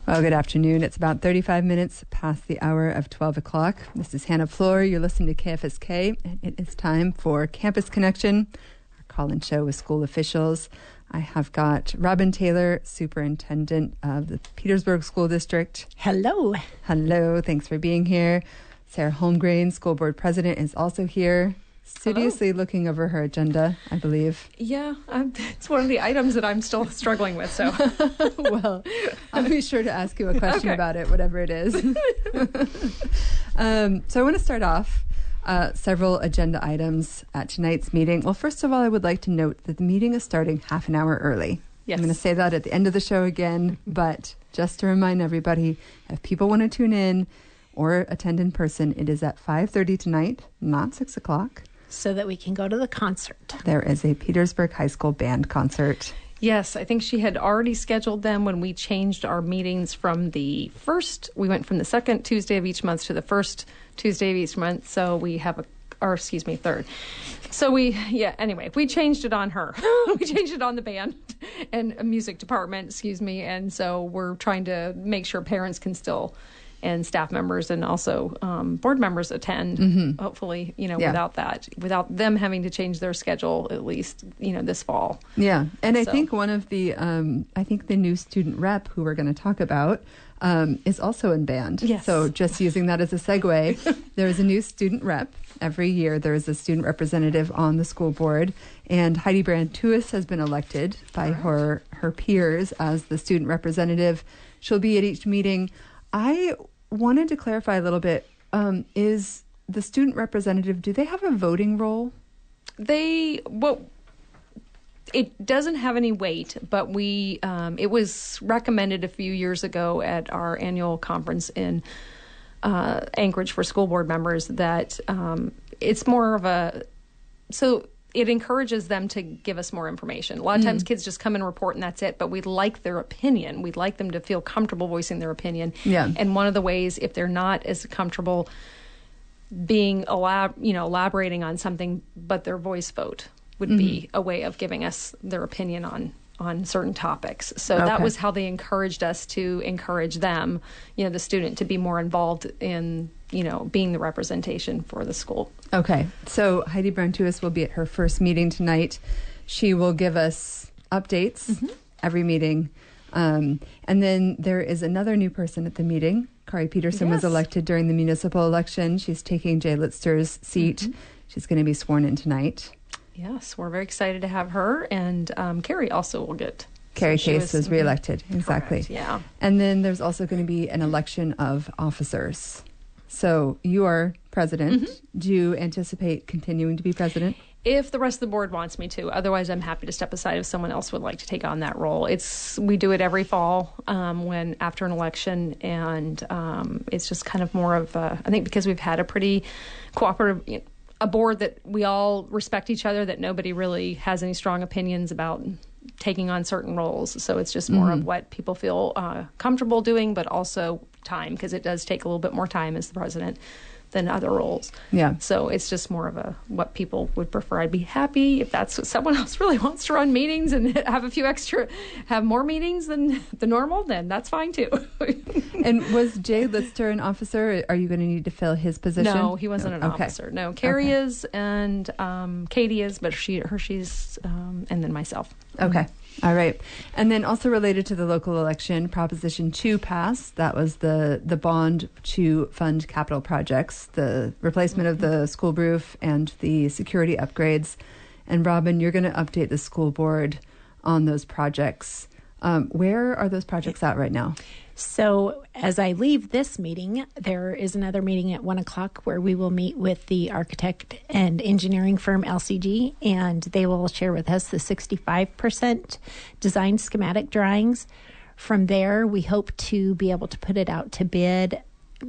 Well, good afternoon. It's about 35 minutes past the hour of 12 o'clock. This is Hannah Floor. You're listening to KFSK, and it is time for Campus Connection, our call-in show with school officials. I have got Robin Taylor, Superintendent of the Petersburg School District. Hello. Hello. Thanks for being here. Sarah Holmgren, School Board President, is also here. Studiously looking over her agenda, I believe. Yeah, it's one of the items that I'm still struggling with. So, well, I'll be sure to ask you a question about it, whatever it is. So I want to start off several agenda items at tonight's meeting. Well, first of all, I would like to note that the meeting is starting half an hour early. Yes. I'm going to say that at the end of the show again, but just to remind everybody, if people want to tune in or attend in person, it is at 5:30 tonight, not 6 o'clock. So that we can go to the concert. There is a Petersburg High School band concert. Yes, I think she had already scheduled them when we changed our meetings from we went from the second Tuesday of each month to the first Tuesday of each month. So we have third. So we changed it on her. We changed it on the band and music department, and so we're trying to make sure parents can still, and staff members and also board members attend, hopefully, without them having to change their schedule, at least, this fall. Yeah. And I think one of the new student rep who we're going to talk about is also in band. Yes. So just using that as a segue, there is a new student rep. Every year there is a student representative on the school board, and Heidi Brantuis has been elected by her peers as the student representative. She'll be at each meeting. I wanted to clarify a little bit. Is the student representative, do they have a voting role? It doesn't have any weight, but it was recommended a few years ago at our annual conference in Anchorage for school board members that it's more of it encourages them to give us more information. A lot of times kids just come and report and that's it, but we'd like their opinion. We'd like them to feel comfortable voicing their opinion. Yeah. And one of the ways, if they're not as comfortable being elaborating on something, but their voice vote would be a way of giving us their opinion on certain topics. So that was how they encouraged us to encourage them, the student, to be more involved in, being the representation for the school. Okay. So Heidi Brantuis will be at her first meeting tonight. She will give us updates every meeting. And then there is another new person at the meeting. Kari Peterson was elected during the municipal election. She's taking Jay Litzter's seat. She's going to be sworn in tonight. Yes, we're very excited to have her, and Carrie also will get. Carrie Case was reelected, exactly. Correct, yeah. And then there's also going to be an election of officers. So you are president. Do you anticipate continuing to be president? If the rest of the board wants me to. Otherwise, I'm happy to step aside if someone else would like to take on that role. We do it every fall when after an election, and it's just kind of more of I think because we've had a pretty cooperative. A board that we all respect each other, that nobody really has any strong opinions about taking on certain roles. So it's just more of what people feel comfortable doing, but also time, because it does take a little bit more time as the president than other roles. Yeah. So it's just more of what people would prefer. I'd be happy if that's what someone else really wants to run meetings and have more meetings than the normal, then that's fine too. And was Jay Litzter an officer? Are you going to need to fill his position? No, he wasn't an officer. No, Carrie is, and Katie is, but she's, and then myself. Okay. All right. And then also related to the local election, Proposition 2 passed. That was the bond to fund capital projects, the replacement of the school roof and the security upgrades. And Robin, you're going to update the school board on those projects. Where are those projects at right now? So as I leave this meeting, there is another meeting at 1 o'clock where we will meet with the architect and engineering firm LCG, and they will share with us the 65% design schematic drawings. From there, we hope to be able to put it out to bid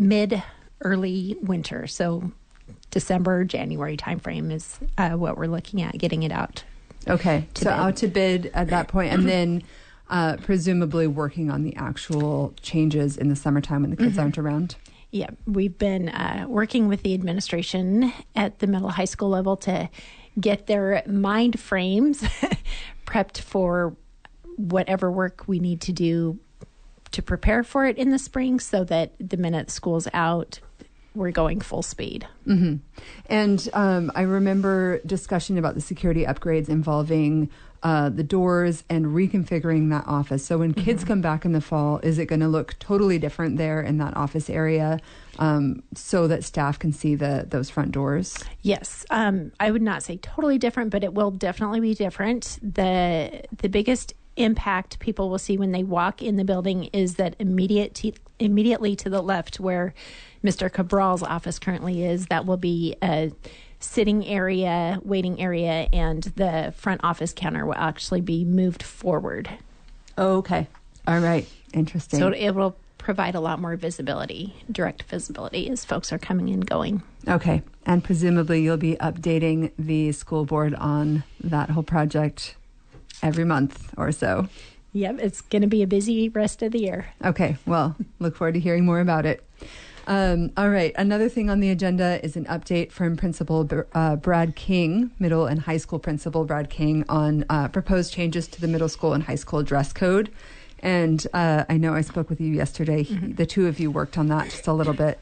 early winter. So December, January timeframe is what we're looking at, getting it out. Okay, so out to bid at that point, and then presumably working on the actual changes in the summertime when the kids aren't around. Yeah, we've been working with the administration at the middle high school level to get their mind frames prepped for whatever work we need to do to prepare for it in the spring so that the minute school's out, we're going full speed. Mm-hmm. And I remember discussion about the security upgrades involving the doors and reconfiguring that office. So when kids come back in the fall, is it going to look totally different there in that office area so that staff can see those front doors? Yes. I would not say totally different, but it will definitely be different. The biggest impact people will see when they walk in the building is that immediately to the left where Mr. Cabral's office currently is, that will be a sitting area, waiting area, and the front office counter will actually be moved forward. Oh, okay. All right. Interesting. So it will provide a lot more visibility, direct visibility as folks are coming and going. Okay. And presumably you'll be updating the school board on that whole project every month or so. Yep. It's going to be a busy rest of the year. Okay. Well, look forward to hearing more about it. All right. Another thing on the agenda is an update from Principal Brad King, middle and high school principal Brad King, on proposed changes to the middle school and high school dress code. And I know I spoke with you yesterday. The two of you worked on that just a little bit.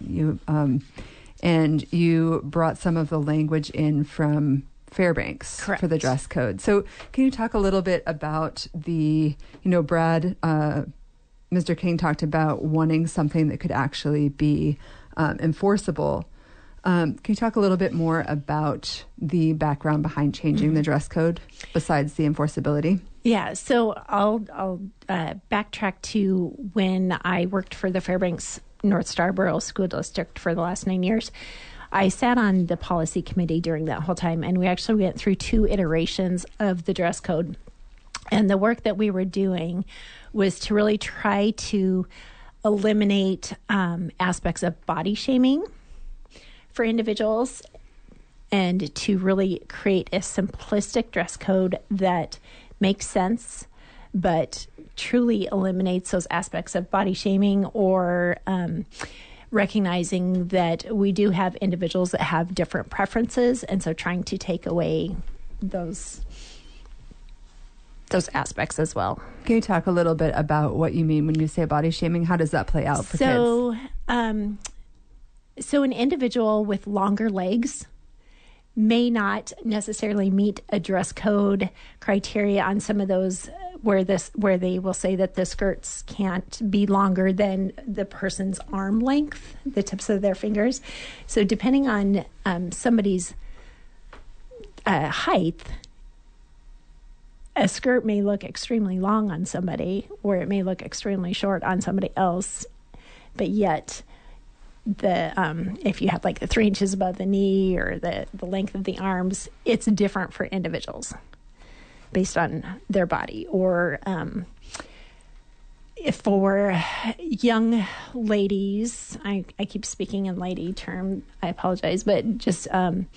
And you brought some of the language in from Fairbanks. Correct. For the dress code. So can you talk a little bit about Brad, Mr. King talked about wanting something that could actually be enforceable. Can you talk a little bit more about the background behind changing the dress code besides the enforceability? Yeah, so I'll backtrack to when I worked for the Fairbanks North Starborough School District for the last 9 years. I sat on the policy committee during that whole time, and we actually went through 2 iterations of the dress code. And the work that we were doing was to really try to eliminate aspects of body shaming for individuals and to really create a simplistic dress code that makes sense but truly eliminates those aspects of body shaming or recognizing that we do have individuals that have different preferences, and so trying to take away those aspects as well. Can you talk a little bit about what you mean when you say body shaming? How does that play out for kids? So an individual with longer legs may not necessarily meet a dress code criteria on some of those where they will say that the skirts can't be longer than the person's arm length, the tips of their fingers. So depending on somebody's height, a skirt may look extremely long on somebody, or it may look extremely short on somebody else. But yet, if you have like the 3 inches above the knee or the length of the arms, it's different for individuals based on their body. Or if for young ladies, I keep speaking in lady term, I apologize, but just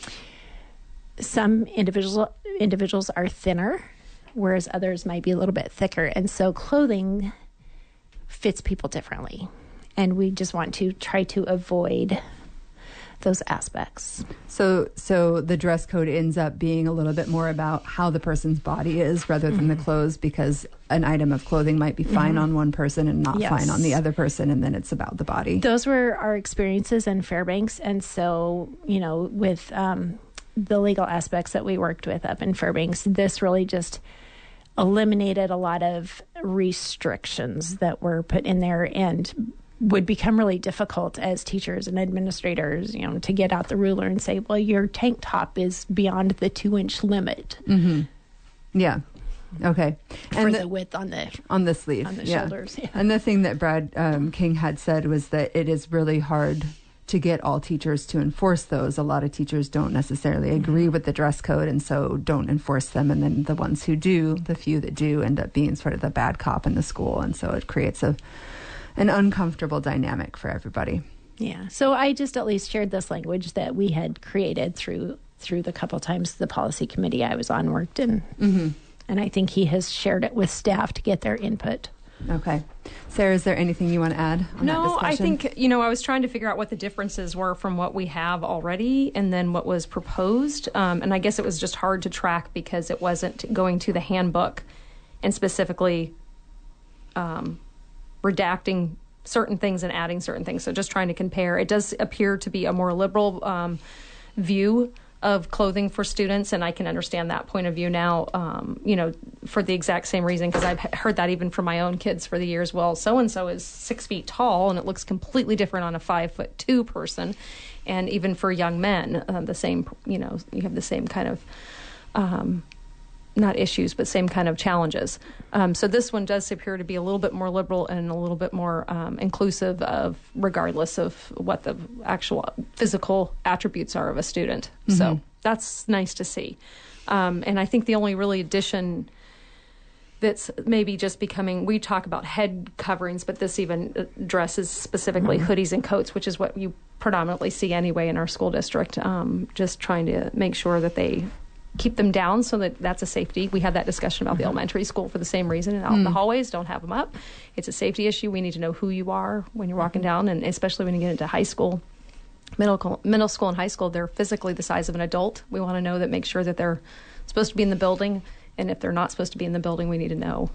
some individuals are thinner, whereas others might be a little bit thicker. And so clothing fits people differently. And we just want to try to avoid those aspects. So the dress code ends up being a little bit more about how the person's body is rather than the clothes, because an item of clothing might be fine on one person and not fine on the other person, and then it's about the body. Those were our experiences in Fairbanks. And so, with the legal aspects that we worked with up in Fairbanks, this really just eliminated a lot of restrictions that were put in there and would become really difficult as teachers and administrators, to get out the ruler and say, well, your tank top is beyond the 2-inch limit. Mm-hmm. Yeah. Okay. And the width on the sleeve, on the shoulders. Yeah. And the thing that Brad King had said was that it is really hard to get all teachers to enforce those. A lot of teachers don't necessarily agree with the dress code and so don't enforce them. And then the ones who do, the few that do, end up being sort of the bad cop in the school. And so it creates an uncomfortable dynamic for everybody. Yeah. So I just at least shared this language that we had created through the couple times the policy committee I was on worked in. Mm-hmm. And I think he has shared it with staff to get their input. Okay. Sarah, is there anything you want to add on that discussion? No, I think, I was trying to figure out what the differences were from what we have already and then what was proposed. And I guess it was just hard to track because it wasn't going to the handbook and specifically redacting certain things and adding certain things. So just trying to compare. It does appear to be a more liberal view of clothing for students, and I can understand that point of view now, for the exact same reason, because I've heard that even from my own kids for the years. Well, so-and-so is 6 feet tall, and it looks completely different on a 5'2" person. And even for young men, the same, you have the same kind of, not issues, but same kind of challenges. So this one does appear to be a little bit more liberal and a little bit more inclusive of, regardless of what the actual physical attributes are of a student. Mm-hmm. So that's nice to see. And I think the only really addition that's maybe just becoming, we talk about head coverings, but this even addresses specifically hoodies and coats, which is what you predominantly see anyway in our school district. Just trying to make sure that they keep them down so that that's a safety. We had that discussion about the elementary school for the same reason, and out in the hallways, don't have them up. It's a safety issue. We need to know who you are when you're walking down, and especially when you get into high school, middle school and high school, they're physically the size of an adult. We want to know that, make sure that they're supposed to be in the building, and if they're not supposed to be in the building, we need to know,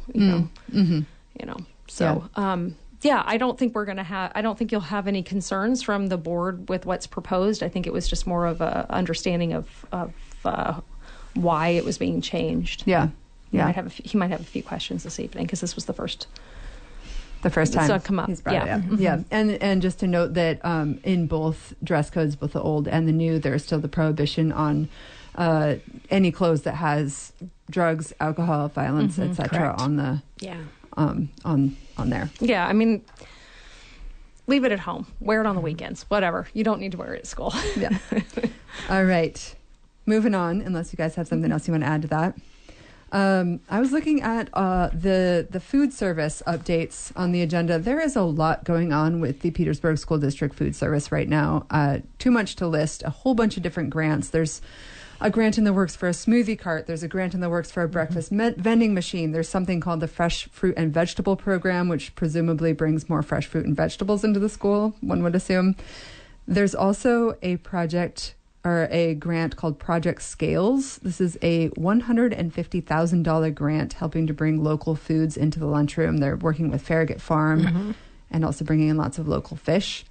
So, I don't think I don't think you'll have any concerns from the board with what's proposed. I think it was just more of a understanding of why it was being changed. Yeah. He might have a few questions this evening, because this was the first time it's come up. He's brought it up. Yeah. And just to note that in both dress codes, both the old and the new, there's still the prohibition on any clothes that has drugs, alcohol, violence, etc. on the on there. Yeah, I mean, leave it at home. Wear it on the weekends. Whatever. You don't need to wear it at school. Yeah. All right. Moving on, unless you guys have something else you want to add to that. I was looking at the food service updates on the agenda. There is a lot going on with the Petersburg School District food service right now. Too much to list. A whole bunch of different grants. There's a grant in the works for a smoothie cart. There's a grant in the works for a breakfast vending machine. There's something called the Fresh Fruit and Vegetable Program, which presumably brings more fresh fruit and vegetables into the school, one would assume. There's also a project or a grant called Project Scales. This is a $150,000 grant helping to bring local foods into the lunchroom. They're working with Farragut Farm and also bringing in lots of local fish.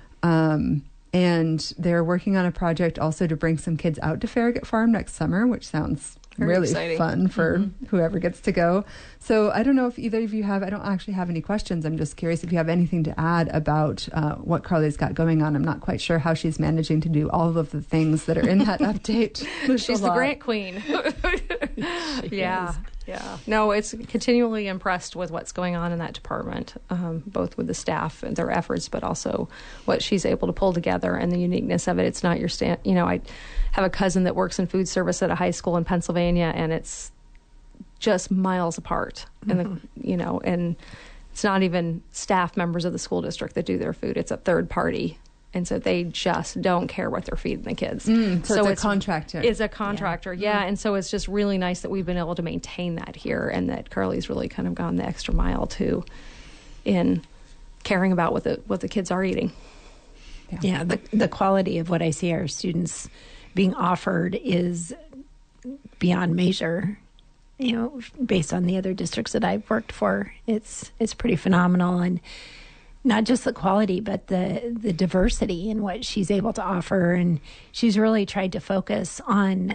And they're working on a project also to bring some kids out to Farragut Farm next summer, which sounds really exciting. Fun for whoever gets to go. So I don't know if either of you I don't actually have any questions. I'm just curious if you have anything to add about what Carly's got going on. I'm not quite sure how she's managing to do all of the things that are in that update. She's the grant queen. Yeah. No, it's continually impressed with what's going on in that department, both with the staff and their efforts, but also what she's able to pull together and the uniqueness of it. It's not your I have a cousin that works in food service at a high school in Pennsylvania, and it's just miles apart. And and it's not even staff members of the school district that do their food. It's a third party. And so they just don't care what they're feeding the kids. So it's a contractor. It's a contractor, yeah. And so it's just really nice that we've been able to maintain that here, and that Carly's really kind of gone the extra mile too in caring about what the kids are eating. Yeah, the quality of what I see our students being offered is beyond measure. Based on the other districts that I've worked for, it's pretty phenomenal. And not just the quality, but the diversity in what she's able to offer. And she's really tried to focus on,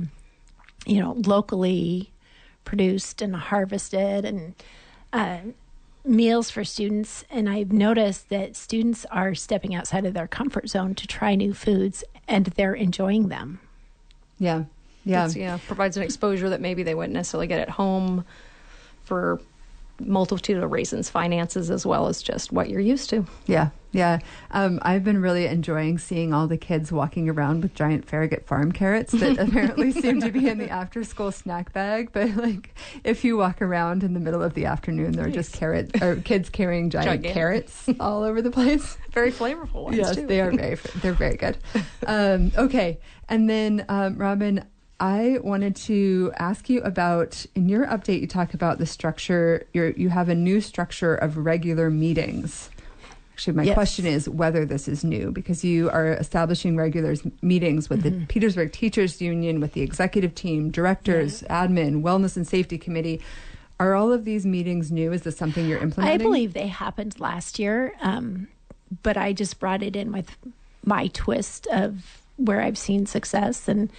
locally produced and harvested and meals for students. And I've noticed that students are stepping outside of their comfort zone to try new foods, and they're enjoying them. Yeah. Provides an exposure that maybe they wouldn't necessarily get at home for multitude of reasons, finances as well as just what you're used to. Yeah. I've been really enjoying seeing all the kids walking around with giant Farragut Farm carrots that apparently seem to be in the after-school snack bag. But if you walk around in the middle of the afternoon, they're just kids carrying giant carrots all over the place. Very flavorful ones, yes, too. They're very good. Okay, and then Robin, I wanted to ask you about, in your update, you talk about the structure. You have a new structure of regular meetings. Actually, my question is whether this is new, because you are establishing regular meetings with the Petersburg Teachers Union, with the executive team, directors, admin, wellness and safety committee. Are all of these meetings new? Is this something you're implementing? I believe they happened last year, but I just brought it in with my twist of where I've seen success. And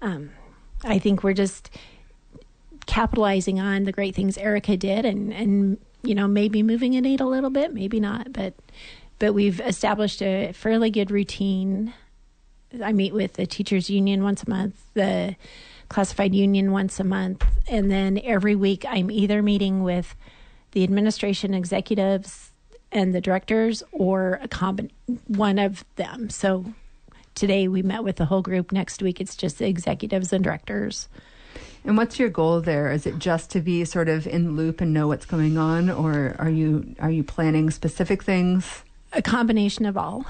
I think we're just capitalizing on the great things Erica did and maybe moving a needle a little bit, maybe not. But we've established a fairly good routine. I meet with the teachers union once a month, the classified union once a month, and then every week I'm either meeting with the administration executives and the directors or one of them. So today we met with the whole group. Next week it's just the executives and directors. And what's your goal there? Is it just to be sort of in loop and know what's going on, or are you planning specific things? A combination of all.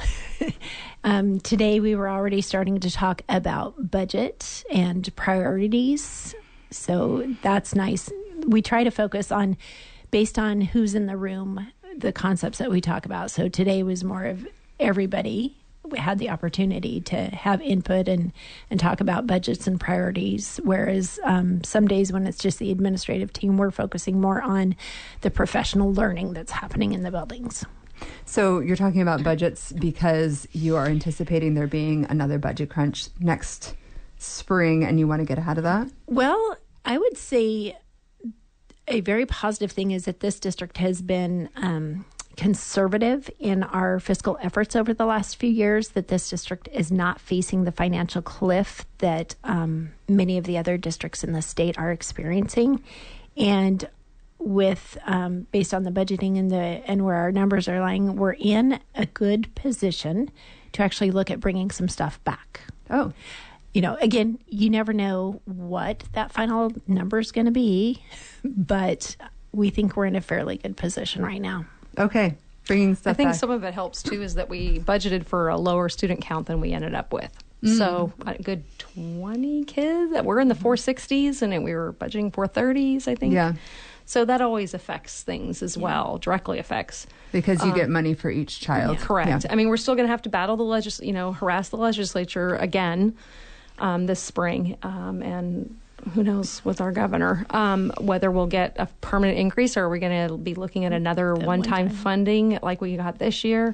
Today we were already starting to talk about budget and priorities. So that's nice. We try to focus on, based on who's in the room, the concepts that we talk about. So today was more of everybody. We had the opportunity to have input and talk about budgets and priorities, whereas some days when it's just the administrative team, we're focusing more on the professional learning that's happening in the buildings. So you're talking about budgets because you are anticipating there being another budget crunch next spring and you want to get ahead of that? Well, I would say a very positive thing is that this district has been conservative in our fiscal efforts over the last few years, that this district is not facing the financial cliff that many of the other districts in the state are experiencing. And with based on the budgeting and where our numbers are lying, we're in a good position to actually look at bringing some stuff back. Oh. Again, you never know what that final number is going to be, but we think we're in a fairly good position right now. Okay. Bringing stuff I think back. some of it helps, too, is that we budgeted for a lower student count than we ended up with. So a good 20 kids that were in the 460s, and we were budgeting 430s, I think. Yeah. So that always affects things as well, directly affects. Because you get money for each child. Yeah, correct. Yeah. I mean, we're still going to have to battle harass the legislature again this spring. And who knows with our governor, whether we'll get a permanent increase or are we going to be looking at another one-time funding like we got this year.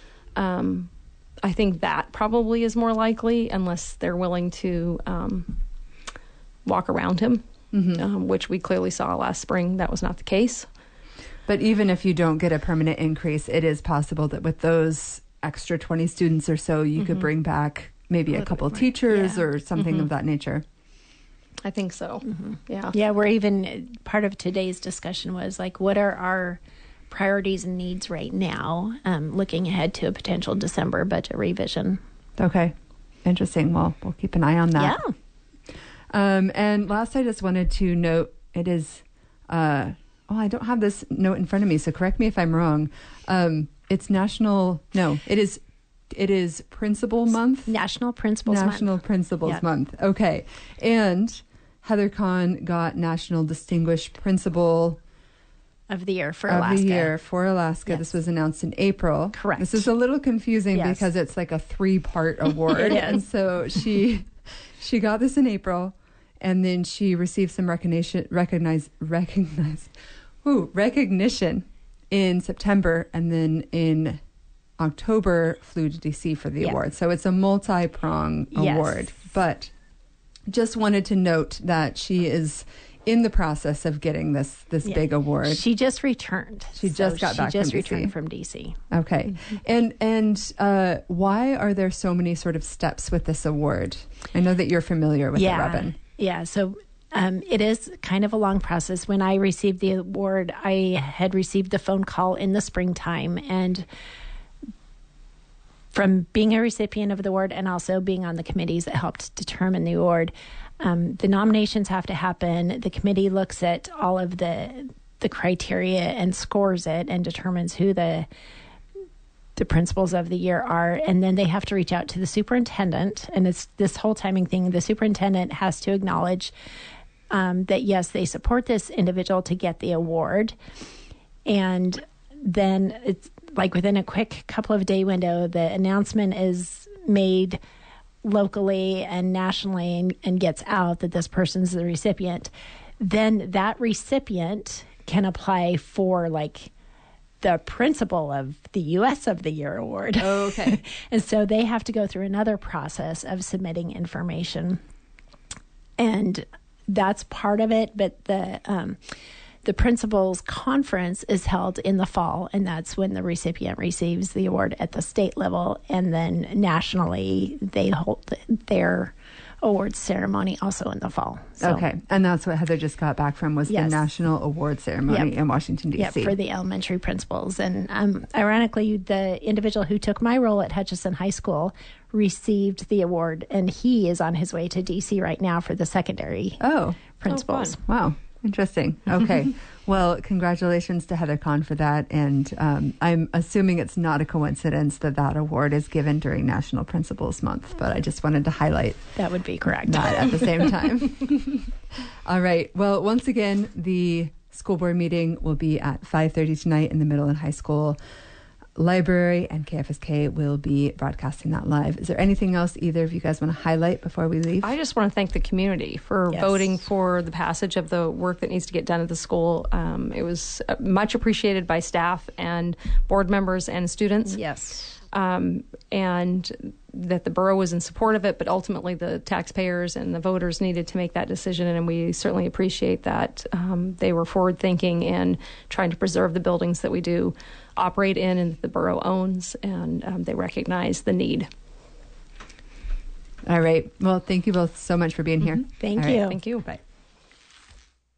I think that probably is more likely unless they're willing to walk around him. Mm-hmm. Which we clearly saw last spring. That was not the case. But even if you don't get a permanent increase, it is possible that with those extra 20 students or so, you could bring back maybe a couple teachers or something of that nature. I think so. Mm-hmm. Yeah. Yeah, we're even, part of today's discussion was like, what are our priorities and needs right now, looking ahead to a potential December budget revision. Okay. Interesting. Well, we'll keep an eye on that. Yeah. And last, I just wanted to note, it is, I don't have this note in front of me, so correct me if I'm wrong. It's it is Principal Month? National Principals Month. National Principals Month. Okay. And Heather Kahn got National Distinguished Principal of the Year for Alaska. Yes. This was announced in April. Correct. This is a little confusing because it's like a 3-part award. It is. And so she got this in April, and then she received some recognition in September, and then in October flew to DC for the award. So it's a multi-prong award. But just wanted to note that she is in the process of getting this big award. She just returned. She just returned from DC. Okay. Mm-hmm. And why are there so many sort of steps with this award? I know that you're familiar with the ribbon. Yeah. So it is kind of a long process. When I received the award, I had received the phone call in the springtime, and from being a recipient of the award and also being on the committees that helped determine the award, the nominations have to happen. The committee looks at all of the criteria and scores it and determines who the principals of the year are. And then they have to reach out to the superintendent. And it's this whole timing thing. The superintendent has to acknowledge that, yes, they support this individual to get the award. And then it's like within a quick couple of day window, the announcement is made locally and nationally and gets out that this person's the recipient. then that recipient can apply for like the principal of the U.S. of the Year award. Oh, okay. And so they have to go through another process of submitting information. And that's part of it. But the principal's conference is held in the fall, and that's when the recipient receives the award at the state level. And then nationally, they hold their awards ceremony also in the fall. So, Okay. And that's what Heather just got back from was the Yes. National Award Ceremony in Washington, D.C. Yeah, for the elementary principals. And ironically, the individual who took my role at Hutchinson High School received the award, and he is on his way to D.C. right now for the secondary principals. fun. Wow. Interesting. Okay. Well, congratulations to Heather Kahn for that. And I'm assuming it's not a coincidence that that award is given during National Principals Month, but I just wanted to highlight That would be correct. that at the same time. All right. Well, once again, the school board meeting will be at 5:30 tonight in the middle and high school library, and KFSK will be broadcasting that live. Is there anything else either of you guys want to highlight before we leave? I just want to thank the community for Yes. voting for the passage of the work that needs to get done at the school. It was much appreciated by staff and board members and students. Yes. And that the borough was in support of it, but ultimately the taxpayers and the voters needed to make that decision, and we certainly appreciate that. They were forward-thinking and trying to preserve the buildings that we do operate in and that the borough owns, and they recognize the need. All right. Well, thank you both so much for being here. Thank All right. you. Thank you. Bye.